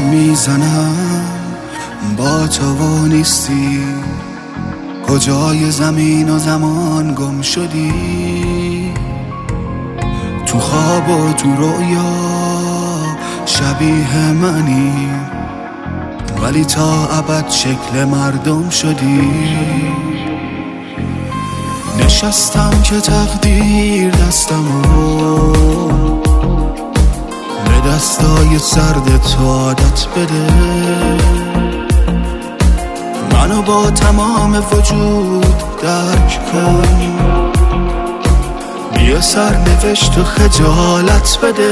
میزنم با تو و نیستی، کجای زمین و زمان گم شدی؟ تو خواب و تو رویا شبیه منی، ولی تا ابد شکل مردم شدی. نشستم که تقدیر دستمو به دستای سرد تو عادت بده، منو با تمام وجود درک کن، بیا سرنوشت و خجالت بده.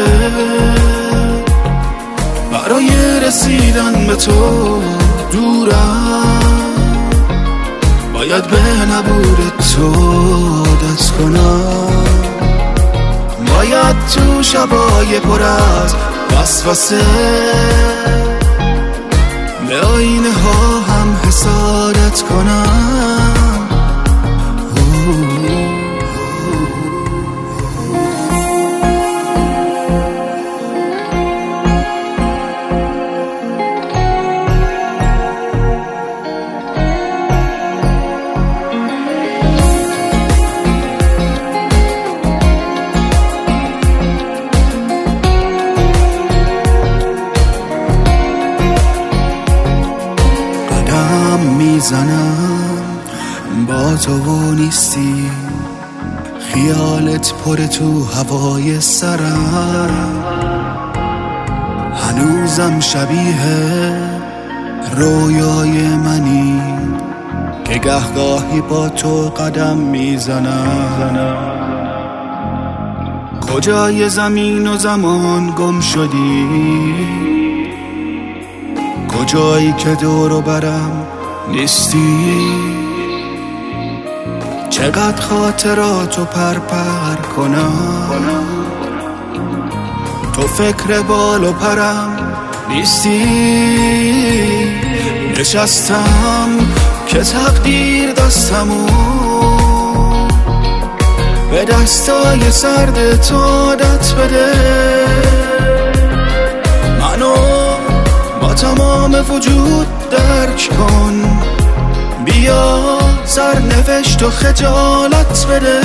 برای رسیدن به تو دورم، باید به نبود تو عادت کنم، باید تو شبای پر از وسوسه به آینه ها هم حسادت کنم. میزنم با تو و نیستی، خیالت پر تو هوای سرم، هنوزم شبیه رویای منی که گهگاهی با تو قدم میزنم. کجای زمین و زمان گم شدی؟ کجایی که دور و برم نیستی؟ چقدر خاطراتو پر کنم، تو فکر بال و پرم نیستی. نشستم که تقدیر دستمو به دستای سرد تو عادت بده، منو با تمام وجود درک کن، بیا سرنوشت و خجالت بده.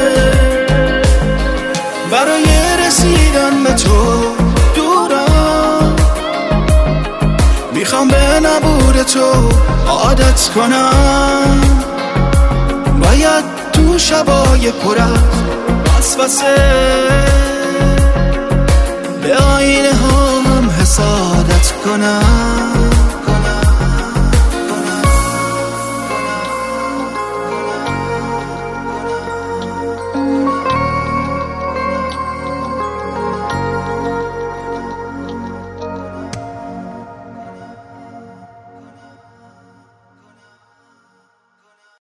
برای رسیدن به تو دورم، میخوام به نبود تو عادت کنم، باید تو شبای پر از وسوسه به آینه ها هم حسادت کنم.